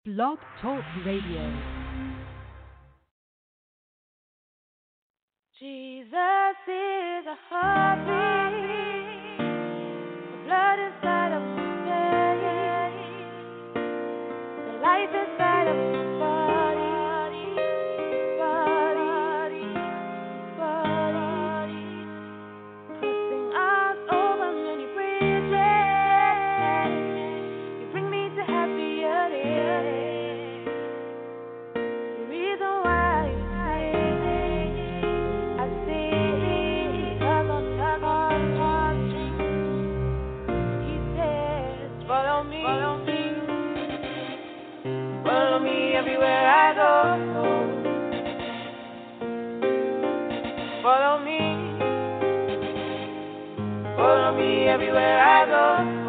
Blog Talk Radio. Jesus is a heartbeat, the blood inside of my veins, the life inside of my body. Crossing us over many bridges, you bring me to happier days. The reason why I sing, 'cause on the cross, He says, follow me everywhere I go. Follow me everywhere I go.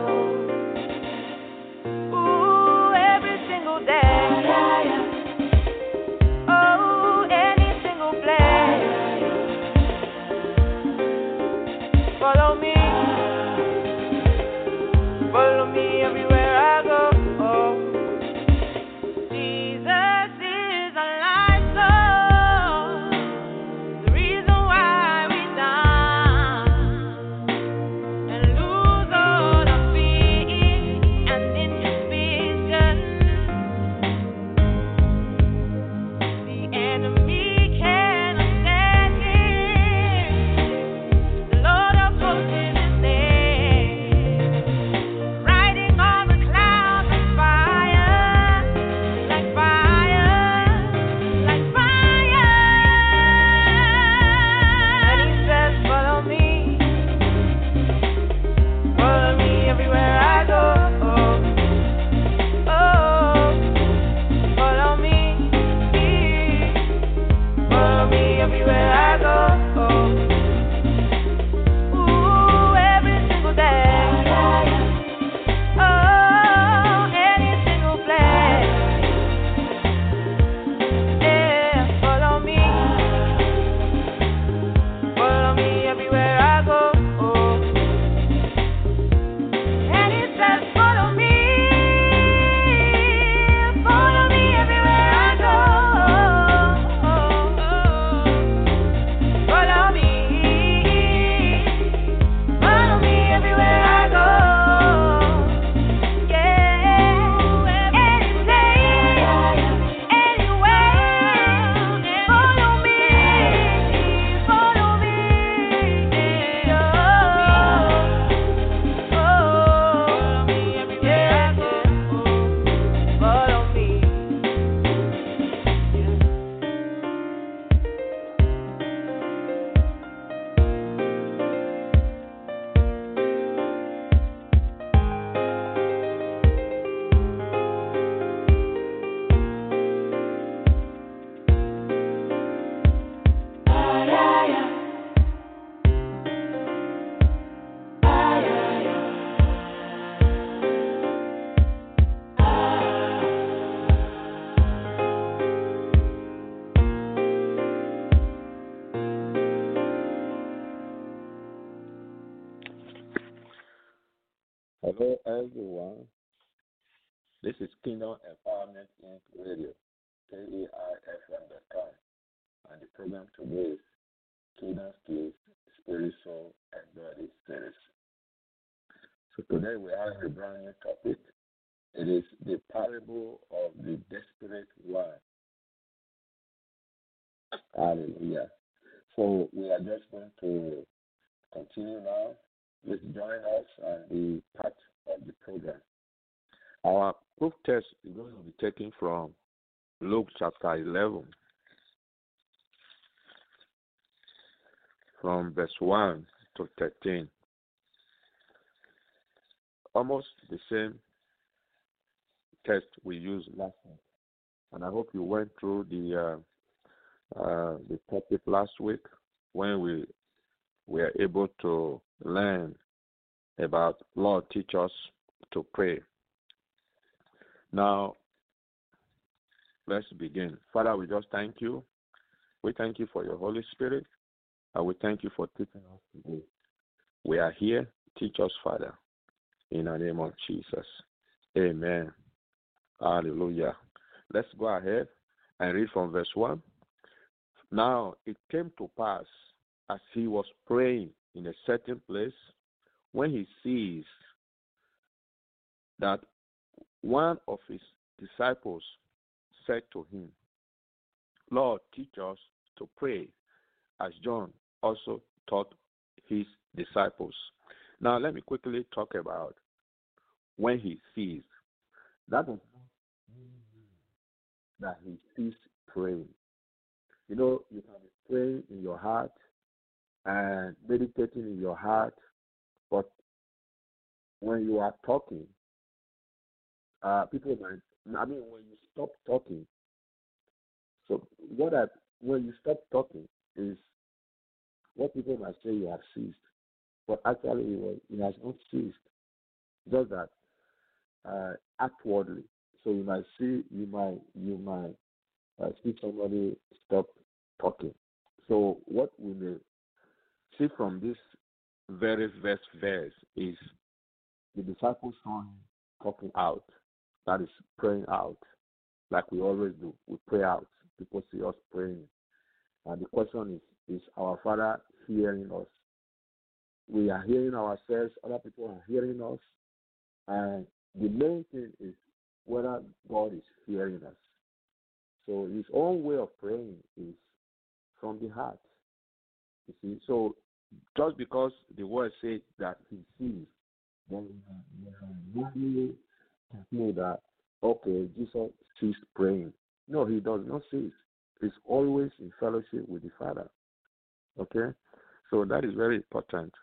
Ooh, every single day. Oh, any single place. Follow me everywhere I go. Oh, Jesus is a life source, the reason why we dance and lose all our fear and inhibition. The enemy cannot stand here. The Lord of hosts is His name, riding on the clouds of fire, like fire, like fire. And He says, follow me everywhere I go. Oh, follow me everywhere I go. Ooh, every single day. Oh, any single place. Yeah, follow me everywhere I go. And He says, follow me everywhere I go. Follow me everywhere I go. Yeah, any place, anywhere. Follow me. Hello, everyone. This is Kingdom Empowerment Inc. Radio, KAIFM.com, and the program today is Kingdom Skills, Spirit, Soul, and Body Series. So today we have a brand new topic. It is the parable of the desperate one. Hallelujah. So we are just going to continue now. Please join us and be part of the program. Our proof text is going to be taken from Luke chapter 11, from verse 1 to 13. Almost the same text we used last week. And I hope you went through the topic last week when we were able to learn about Lord teach us to pray. Now, let's begin. Father, we just thank you. We thank you for your Holy Spirit, and we thank you for teaching us today. We are here. Teach us, Father, in the name of Jesus. Amen. Hallelujah. Let's go ahead and read from verse 1. Now it came to pass as he was praying in a certain place when he sees that one of his disciples said to him, Lord, teach us to pray as John also taught his disciples. Now let me quickly talk about when he sees. That is that he sees praying. You know, you can be praying in your heart and meditating in your heart, but when you are talking, people might, when you stop talking, so when you stop talking is what people might say you have ceased, but actually it has not ceased, just that outwardly. So you might see somebody stop talking. So what we may see from this very first verse is the disciples saw him talking out, that is praying out, like we always do. We pray out. People see us praying. And the question is our Father hearing us? We are hearing ourselves, other people are hearing us, and the main thing is whether God is hearing us. So his own way of praying is from the heart. You see, so just because the word says that he sees, then we really conclude that, okay, Jesus ceased praying. No, he does not cease. He's always in fellowship with the Father. Okay? So that is very important.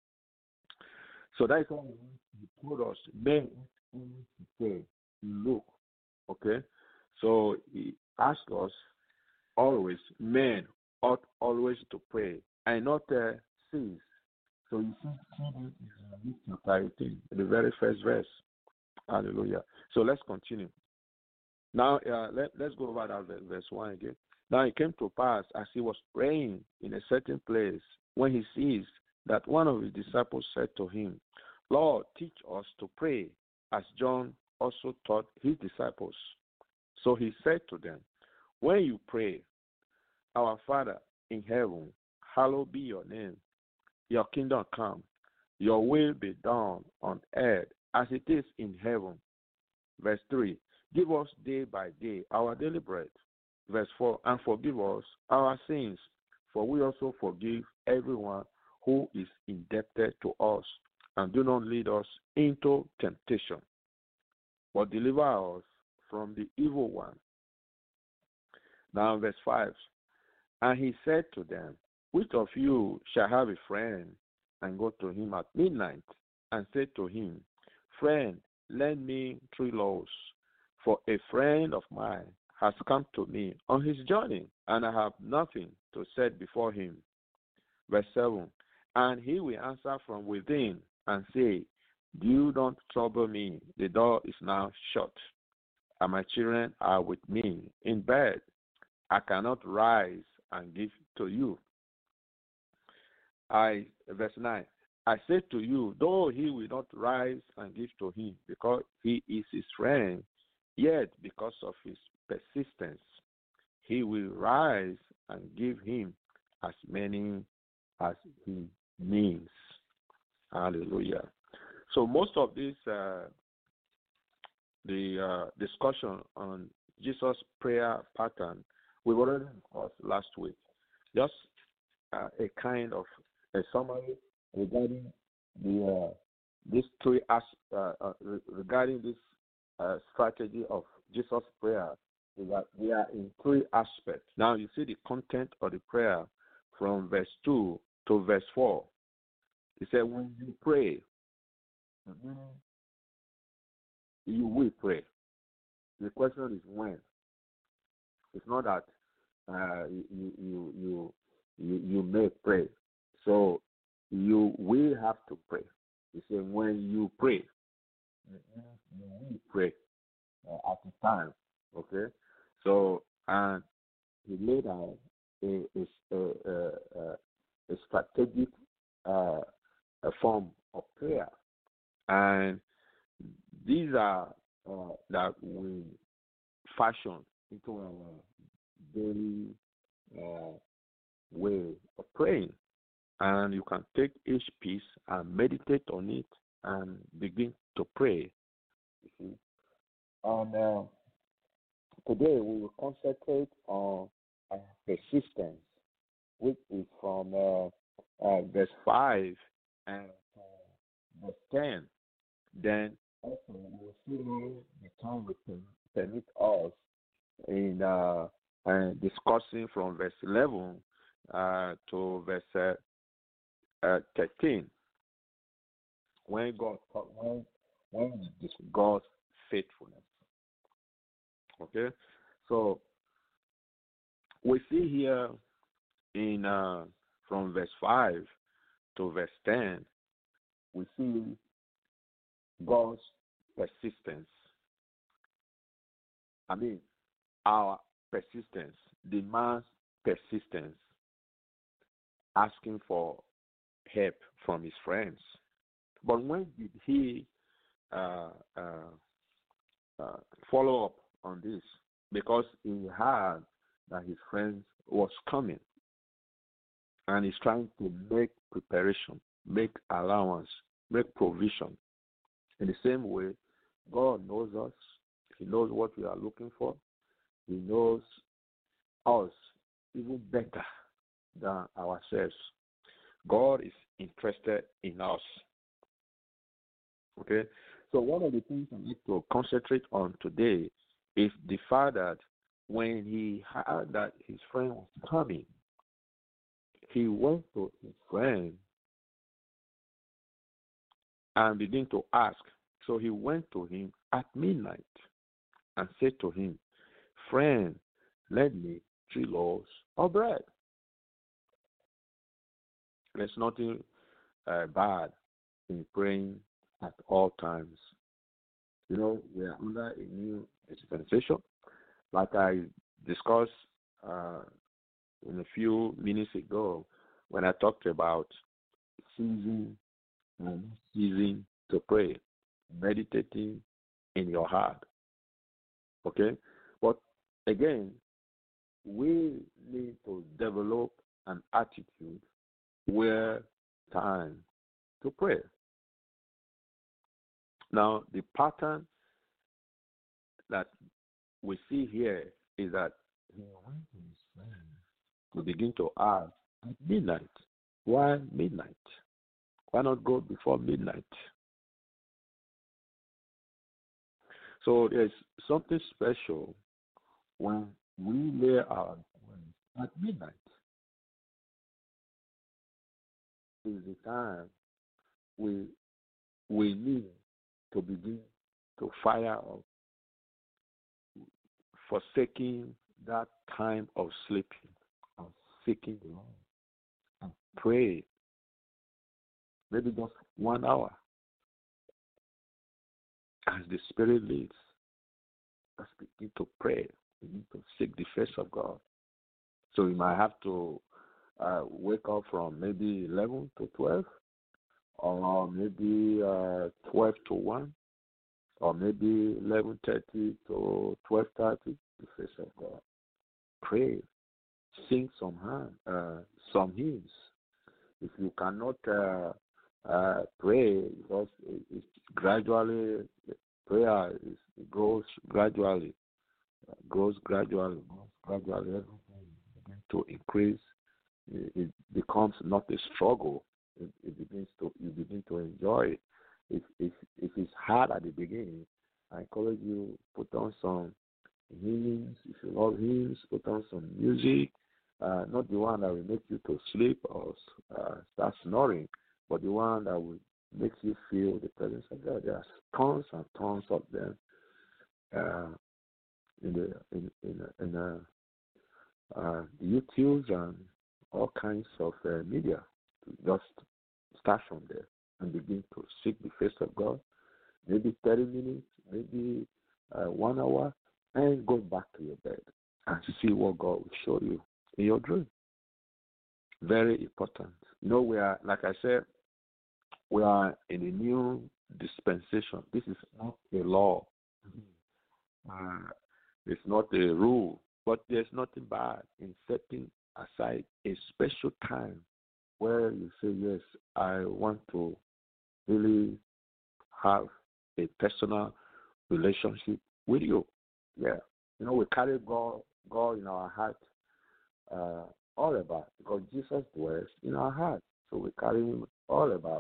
So that is why he told us, men always to pray, look. Okay? So he asked us always, men ought always to pray and not cease. So you see this in Luke chapter 18, the very first verse. Hallelujah. So let's continue. Now let's go over that verse 1 again. Now it came to pass as he was praying in a certain place when he sees that one of his disciples said to him, Lord, teach us to pray as John also taught his disciples. So he said to them, when you pray, our Father in heaven, hallowed be your name. Your kingdom come. Your will be done on earth as it is in heaven. Verse 3, give us day by day our daily bread. Verse 4, and forgive us our sins, for we also forgive everyone who is indebted to us. And do not lead us into temptation, but deliver us from the evil one. Now verse 5, and he said to them, which of you shall have a friend and go to him at midnight and say to him, friend, lend me 3 loaves, for a friend of mine has come to me on his journey, and I have nothing to set before him. Verse 7, and he will answer from within and say, do not trouble me, the door is now shut, and my children are with me in bed. I cannot rise and give to you. Verse 9, I say to you, though he will not rise and give to him, because he is his friend, yet because of his persistence, he will rise and give him as many as he needs. Hallelujah. So most of this, the discussion on Jesus' prayer pattern, we've already discussed last week. Just a kind of a summary regarding these 3 regarding this strategy of Jesus' prayer, is that we are in 3 aspects. Now you see the content of the prayer from verse 2 to verse 4. He said, when you pray, you will pray. The question is when. It's not that you may pray. So you will have to pray. He said, when you pray, you will pray at the time. Okay? So, and he laid out a strategic a form of prayer. And these are that we fashion into our daily way of praying. And you can take each piece and meditate on it and begin to pray. You see? And today we will concentrate on persistence, which is from verse 5 and verse 10. Then also we will see how the time will permit us in discussing from verse 11 to verse 13, when when this God's faithfulness. Okay, so we see here in from verse 5 to verse 10, we see God's persistence. I mean, our persistence demands persistence, asking for help from his friends. But when did he follow up on this? Because he heard that his friends was coming, and he's trying to make preparation, make allowance, make provision. In the same way, God knows us. He knows what we are looking for. He knows us even better than ourselves. God is interested in us. Okay? So one of the things I need to concentrate on today is the fact that when he heard that his friend was coming, he went to his friend and began to ask. So he went to him at midnight and said to him, "Friend, lend me 3 loaves of bread." There's nothing bad in praying at all times. You know, we are under a new dispensation. Like I discussed in a few minutes ago when I talked about ceasing and ceasing to pray, meditating in your heart. Okay? But again, we need to develop an attitude where time to pray. Now, the pattern that we see here is that he went to his friend to begin to ask at midnight. Why midnight? Why not go before midnight? So there's something special when we lay our request at midnight. Is the time we need to begin to fire up, forsaking that time of sleeping, of seeking the Lord, and pray. Maybe just 1 hour as the Spirit leads. Let's begin to pray. We need to seek the face of God. So we might have to wake up from maybe 11 to 12, or maybe 12 to 1, or maybe 11:30 to 12:30. The face of God. Pray. Sing some hymns. If you cannot pray, because it's gradually, prayer grows gradually, everything begins to increase. It becomes not a struggle. You begin to enjoy it. If it's hard at the beginning, I encourage you, put on some hymns. If you love hymns, put on some music. Not the one that will make you to sleep or start snoring, but the one that will make you feel the presence of God. There are tons and tons of them in the YouTubes and all kinds of media. Just start from there and begin to seek the face of God. Maybe 30 minutes, maybe 1 hour, and go back to your bed and see what God will show you in your dream. Very important. You know, we are, like I said, we are in a new dispensation. This is not a law. Uh, it's not a rule, but there's nothing bad in setting aside a special time where you say, yes, I want to really have a personal relationship with you. Yeah. We carry God in our heart uh, all about because Jesus dwells in our heart. So we carry him all about.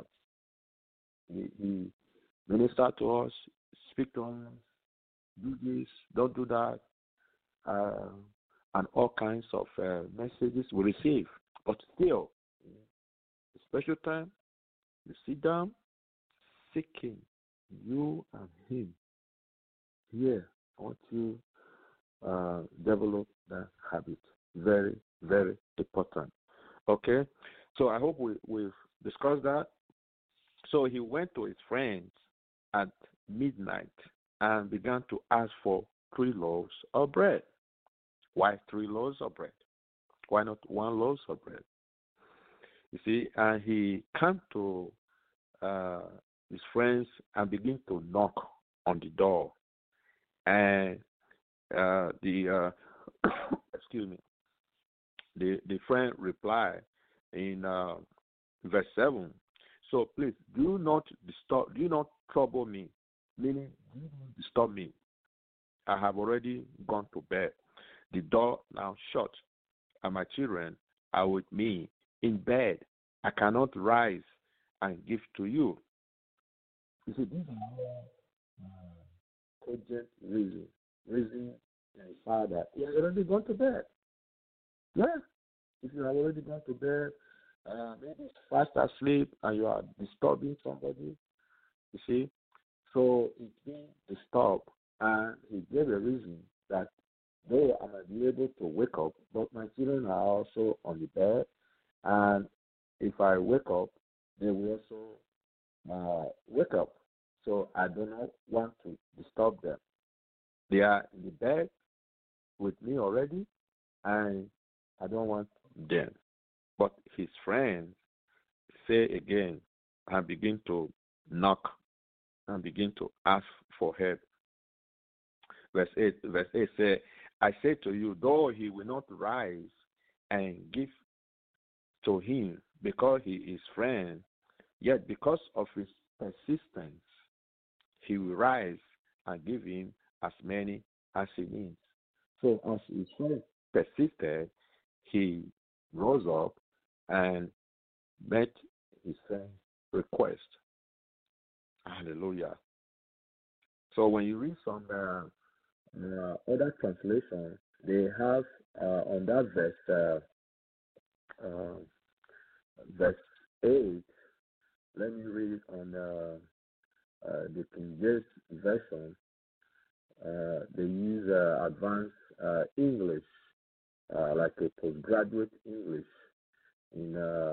He minister to us, speak to us, do this, don't do that, uh, and all kinds of messages we receive. But still, a special time, you sit down, seeking you and him. Here, I want you develop that habit. Very, very important. Okay? So I hope we've discussed that. So he went to his friends at midnight and began to ask for 3 loaves of bread. Why 3 loaves of bread? Why not 1 loaf of bread? You see, and he came to uh, his friends and began to knock on the door. And the excuse me, the friend replied in verse 7. So please do not trouble me, meaning do not disturb me. I have already gone to bed. The door now shut, and my children are with me in bed. I cannot rise and give to you. You see, these are cogent reason. Reason is father. He has already gone to bed. Yeah. If you have already gone to bed, maybe fast asleep and you are disturbing somebody, you see. So it's being disturbed, and he gave a reason that though I might be able to wake up, but my children are also on the bed, and if I wake up, they will also wake up. So I do not want to disturb them. They are in the bed with me already, and I don't want them. But his friends say again and begin to knock and begin to ask for help. Verse 8 says, I say to you, though he will not rise and give to him because he is friend, yet because of his persistence, he will rise and give him as many as he needs. So as his friend persisted, he rose up and met his friend's request. Hallelujah. So when you read some other translations, they have on that verse 8. Let me read it on the King James version. They use advanced English, like a postgraduate English, in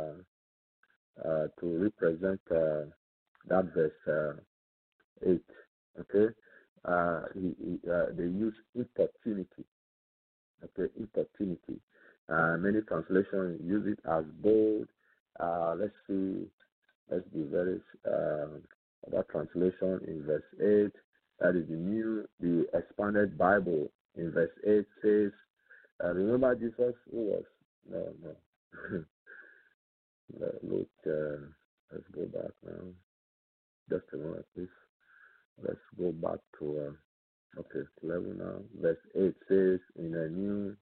to represent that verse 8. Okay, they use importunity. Okay, importunity. Many translations use it as bold. Let's see. Let's be very other translation in verse 8. That is the expanded Bible in verse 8 says, remember Jesus who was, no. Look, let's go back now. Just a moment, please. Let's go back to, 11 now. Verse 8 says in a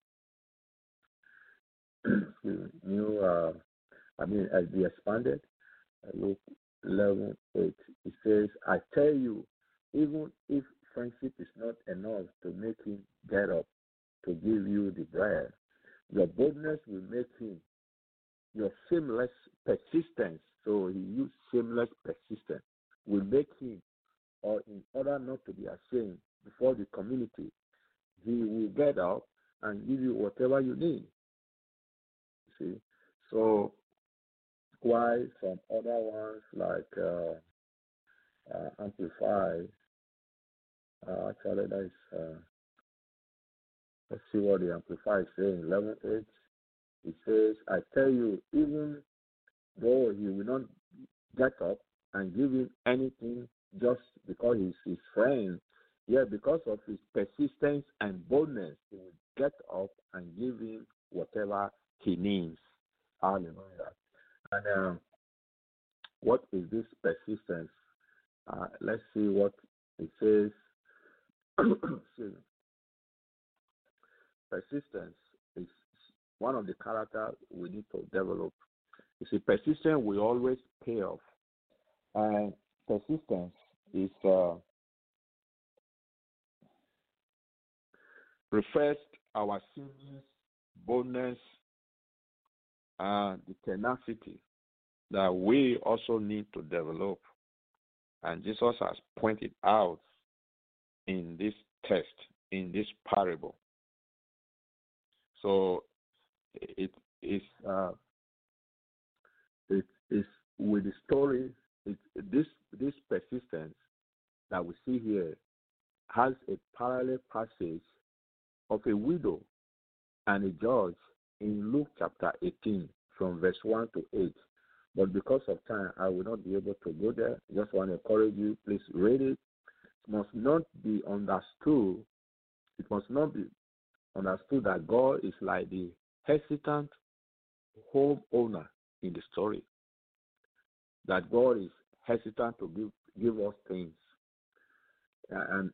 as the expanded, Luke 11:8, it says, I tell you, even if friendship is not enough to make him get up to give you the bread, your boldness will make him, your shameless persistence, so he used shameless persistence, will make him, or in order not to be ashamed before the community, he will get up and give you whatever you need. See? So, why some other ones like Amplify, actually that is, let's see what the Amplify is saying, 11:8. It says, I tell you, even though he will not get up and give him anything just because he's his friend, Yeah, because of his persistence and boldness, he will get up and give him whatever he needs. Hallelujah. And what is this persistence? Let's see what it says. Excuse me. Persistence is one of the characters we need to develop. You see, persistence will always pay off. And persistence is refers our serious boldness and the tenacity that we also need to develop. And Jesus has pointed out in this text, in this parable. So it is with the story. This persistence that we see here has a parallel passage of a widow and a judge in Luke chapter 18 from verse 1 to 8. But because of time, I will not be able to go there. Just want to encourage you, please read it. It must not be understood. It must not be understood that God is like the hesitant homeowner in the story. That God is hesitant to give us things. And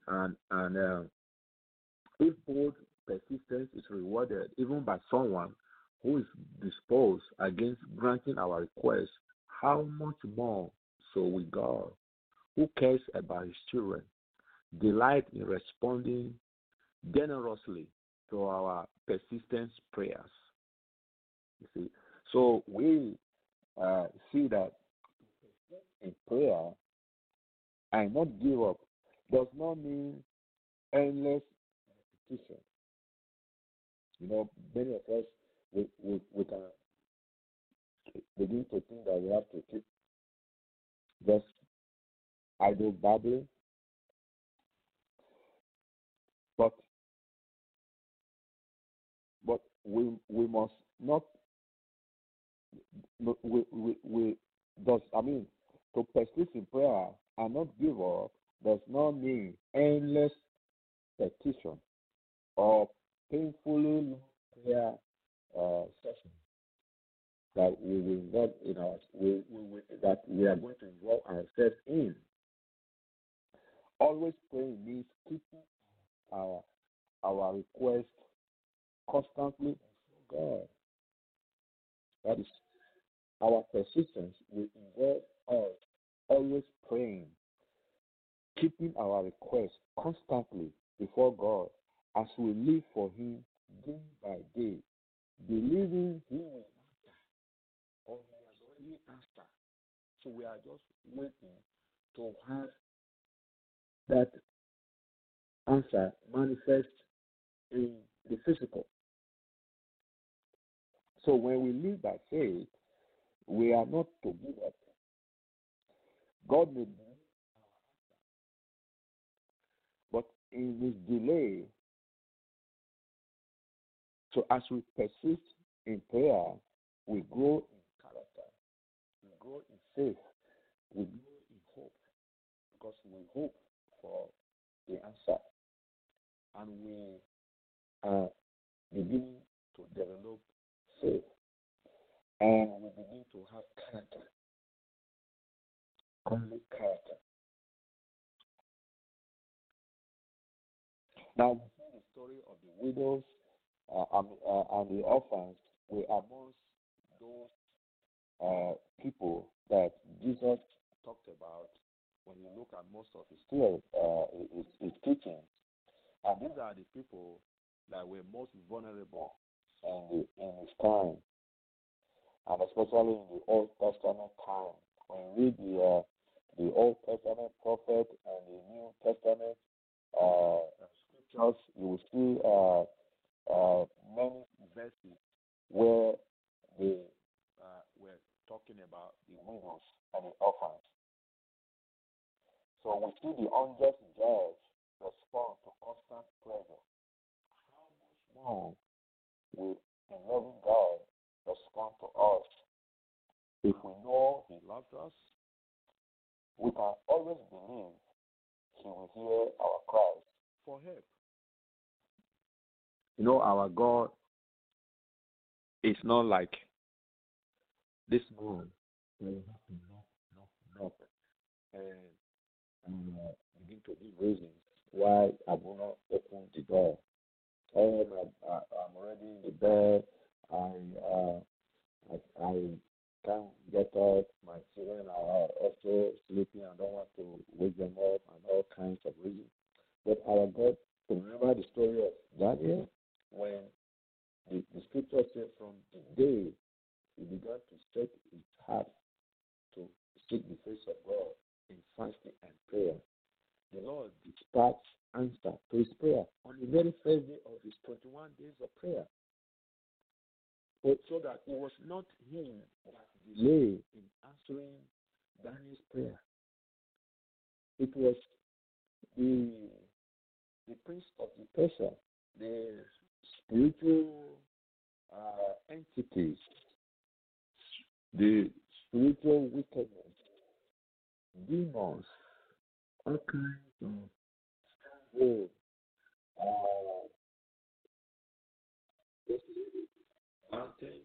if bold persistence is rewarded even by someone who is disposed against granting our request, how much more so with God, who cares about his children, delight in responding generously to our persistent prayers. You see, so we see that in prayer and not give up does not mean endless repetition. You know, many of us we can begin to think that we have to keep just idle babbling, but we must not we does I mean to persist in prayer and not give up does not mean endless petition or painfully long prayer session that we will involve in that we are going to involve ourselves in. Always praying means keeping our request constantly before God. That is, our persistence will involve us always praying, keeping our request constantly before God as we live for Him day by day, believing He will answer, or He has already answered. So we are just waiting to have that answer manifest in the physical. So when we live by faith, we are not to give up. God may be, but in His delay, so as we persist in prayer, we grow in character, we grow in faith, we grow in hope, because we hope for the answer, and we are beginning to develop faith, and we begin to have character, godly character. Now, we see the story of the widows and the orphans were amongst those people that Jesus talked about when you look at most of his teaching. And these are the people that were most vulnerable in his time, and especially in the Old Testament time. When you read the Old Testament prophet and the New Testament scriptures, you will see many verses where they were talking about the widows and the orphans. So we see the unjust judge respond to constant pressure. How much more will a loving God respond to us? If we know He loves us, we can always believe He will hear our cries for help. You know, our God is not like this moon. Where you have to knock, and begin to give reasons why I will not open the door. I'm already in the bed. I can't get up. My children are also sleeping. I don't want to wake them up and all kinds of reasons. But our God, remember the story of Daniel when the scripture says from the day he began to set his heart to seek the face of God in fasting and prayer, the Lord dispatched answer to his prayer on the very first day of his 21 days of prayer. So that it was not him that delayed in answering Daniel's prayer. It was the prince of the Persia, the spiritual entities, the spiritual wickedness, demons, all kinds of strongholds, mountain,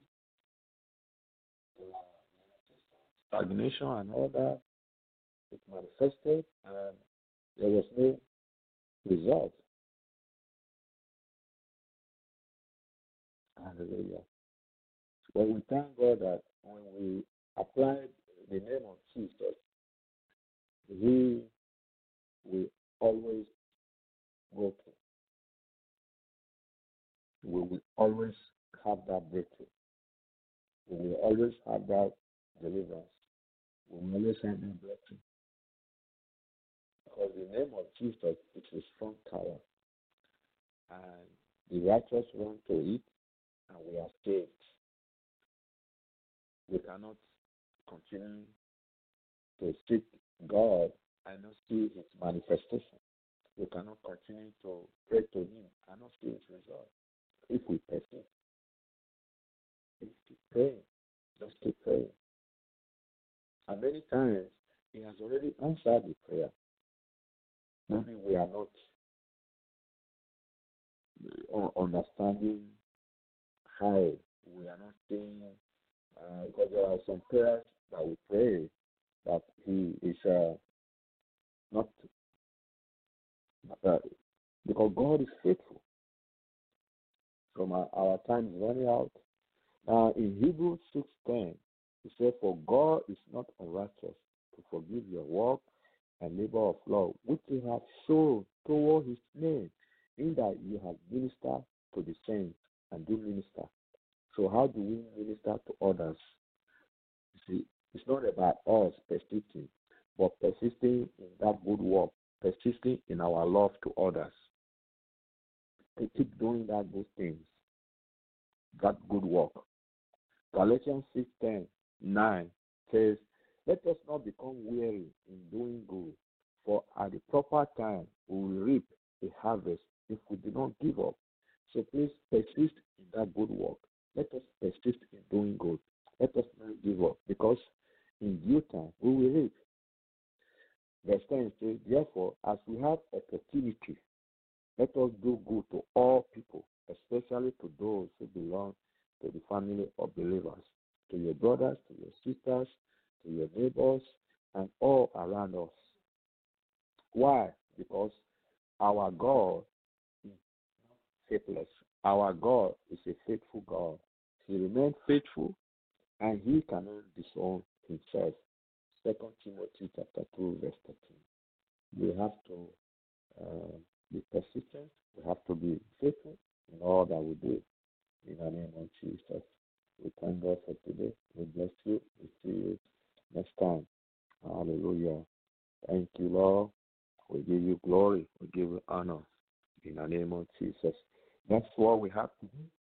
stagnation, and all that. It manifested, and there was no result. Hallelujah. But we thank God that when we applied the name of Jesus, He will always go through. We will always have that breakthrough. We will always have that deliverance. We will always have that breakthrough. Because the name of Jesus is a strong tower, and the righteous run to it, and we are saved. We cannot continue to seek God and not see His manifestation. We cannot continue to pray to Him and not see His result. If we persist, keep praying, just keep praying. And many times He has already answered the prayer. Maybe we are not understanding how we are not seeing, because there are some prayers that we pray that He is not, because God is faithful. From our time is running out. Now in Hebrews 6:10, He said, "For God is not unrighteous to forgive your work and labor of love, which you have shown toward His name, in that you have ministered to the saints and do minister." So how do we minister to others? You see, it's not about us persisting, but persisting in that good work, persisting in our love to others. We keep doing that good things, that good work. Galatians 6:9 says, "Let us not become weary in doing good, for at the proper time we will reap a harvest if we do not give up." So please persist in that good work. Let us persist in doing good. Let us not give up, because in due time we will reap. Verse 10 says, "Therefore, as we have opportunity, let us do good to all people, especially to those who belong to the family of believers, to your brothers, to your sisters, to your neighbors, and all around us." Why? Because our God is faithless. Our God is a faithful God. He remains faithful, and He cannot disown Himself. 2 Timothy chapter 2, verse 13. We have to be persistent. We have to be faithful in all that we do. In the name of Jesus, we thank God for today. We bless you. We see you next time. Hallelujah. Thank you, Lord. We give you glory. We give you honor. In the name of Jesus. That's what we have to do.